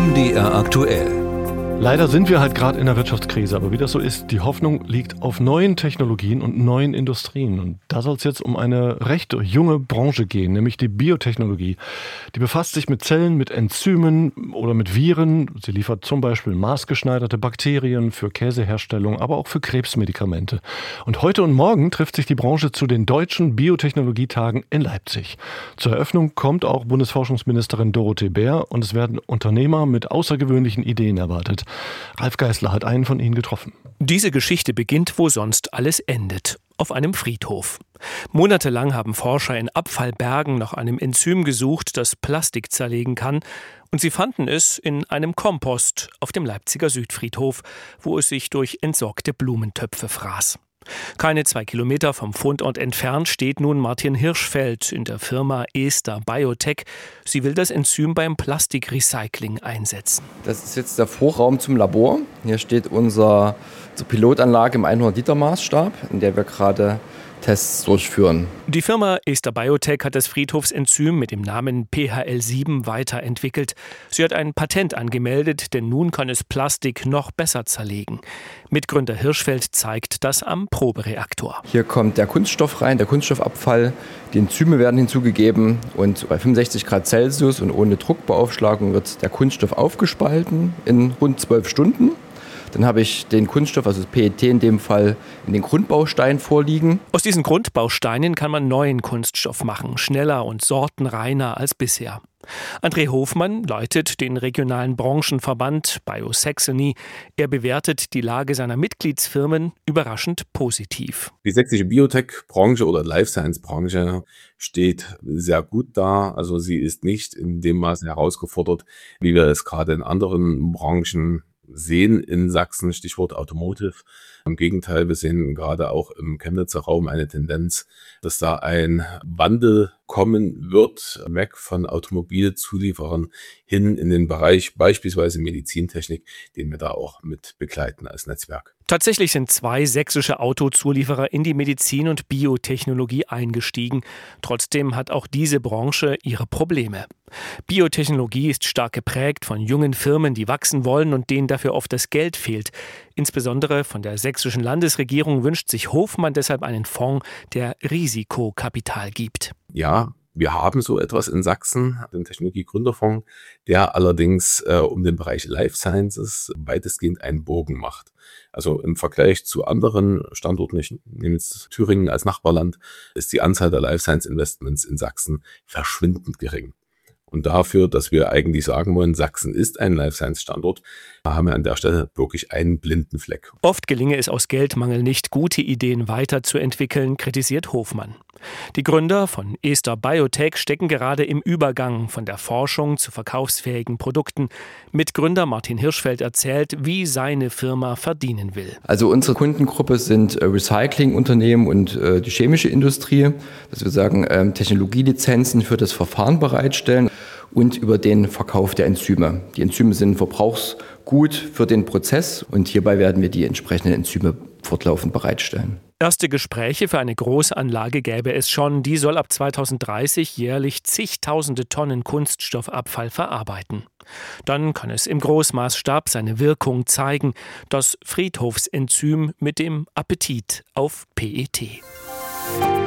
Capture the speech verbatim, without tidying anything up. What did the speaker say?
M D R aktuell. Leider sind wir halt gerade in der Wirtschaftskrise, aber wie das so ist, die Hoffnung liegt auf neuen Technologien und neuen Industrien. Und da soll es jetzt um eine recht junge Branche gehen, nämlich die Biotechnologie. Die befasst sich mit Zellen, mit Enzymen oder mit Viren. Sie liefert zum Beispiel maßgeschneiderte Bakterien für Käseherstellung, aber auch für Krebsmedikamente. Und heute und morgen trifft sich die Branche zu den deutschen Biotechnologietagen in Leipzig. Zur Eröffnung kommt auch Bundesforschungsministerin Dorothee Bär und es werden Unternehmer mit außergewöhnlichen Ideen erwartet. Ralf Geißler hat einen von ihnen getroffen. Diese Geschichte beginnt, wo sonst alles endet. Auf einem Friedhof. Monatelang haben Forscher in Abfallbergen nach einem Enzym gesucht, das Plastik zerlegen kann. Und sie fanden es in einem Kompost auf dem Leipziger Südfriedhof, wo es sich durch entsorgte Blumentöpfe fraß. Keine zwei Kilometer vom Fundort entfernt steht nun Martin Hirschfeld in der Firma Ester Biotech. Sie will das Enzym beim Plastikrecycling einsetzen. Das ist jetzt der Vorraum zum Labor. Hier steht unser, unsere Pilotanlage im hundert Liter Maßstab, in der wir gerade Tests durchführen. Die Firma Ester Biotech hat das Friedhofsenzym mit dem Namen P H L sieben weiterentwickelt. Sie hat ein Patent angemeldet, denn nun kann es Plastik noch besser zerlegen. Mitgründer Hirschfeld zeigt das am Probereaktor. Hier kommt der Kunststoff rein, der Kunststoffabfall. Die Enzyme werden hinzugegeben und bei fünfundsechzig Grad Celsius und ohne Druckbeaufschlagung wird der Kunststoff aufgespalten in rund zwölf Stunden. Dann habe ich den Kunststoff, also das P E T in dem Fall, in den Grundbausteinen vorliegen. Aus diesen Grundbausteinen kann man neuen Kunststoff machen, schneller und sortenreiner als bisher. André Hofmann leitet den regionalen Branchenverband Biosaxony. Er bewertet die Lage seiner Mitgliedsfirmen überraschend positiv. Die sächsische Biotech-Branche oder Life-Science-Branche steht sehr gut da. Also sie ist nicht in dem Maße herausgefordert, wie wir es gerade in anderen Branchen sehen in Sachsen, Stichwort Automotive. Im Gegenteil, wir sehen gerade auch im Chemnitzer Raum eine Tendenz, dass da ein Wandel kommen wird, weg von Automobilzulieferern hin in den Bereich beispielsweise Medizintechnik, den wir da auch mit begleiten als Netzwerk. Tatsächlich sind zwei sächsische Autozulieferer in die Medizin- und Biotechnologie eingestiegen. Trotzdem hat auch diese Branche ihre Probleme. Biotechnologie ist stark geprägt von jungen Firmen, die wachsen wollen und denen dafür oft das Geld fehlt. Insbesondere von der sächsischen Landesregierung wünscht sich Hofmann deshalb einen Fonds, der Risikokapital gibt. Ja, wir haben so etwas in Sachsen, den Technologie-Gründerfonds, der allerdings äh, um den Bereich Life Sciences weitestgehend einen Bogen macht. Also im Vergleich zu anderen Standorten, ich nehme jetzt Thüringen als Nachbarland, ist die Anzahl der Life Science Investments in Sachsen verschwindend gering. Und dafür, dass wir eigentlich sagen wollen, Sachsen ist ein Life-Science-Standort, haben wir an der Stelle wirklich einen blinden Fleck. Oft gelinge es aus Geldmangel nicht, gute Ideen weiterzuentwickeln, kritisiert Hofmann. Die Gründer von Ester Biotech stecken gerade im Übergang von der Forschung zu verkaufsfähigen Produkten. Mitgründer Martin Hirschfeld erzählt, wie seine Firma verdienen will. Also unsere Kundengruppe sind Recyclingunternehmen und äh, die chemische Industrie, dass wir sagen, ähm, Technologielizenzen für das Verfahren bereitstellen und über den Verkauf der Enzyme. Die Enzyme sind Verbrauchsgut für den Prozess und hierbei werden wir die entsprechenden Enzyme fortlaufend bereitstellen. Erste Gespräche für eine Großanlage gäbe es schon. Die soll ab zweitausenddreißig jährlich zigtausende Tonnen Kunststoffabfall verarbeiten. Dann kann es im Großmaßstab seine Wirkung zeigen. Das Friedhofsenzym mit dem Appetit auf P E T.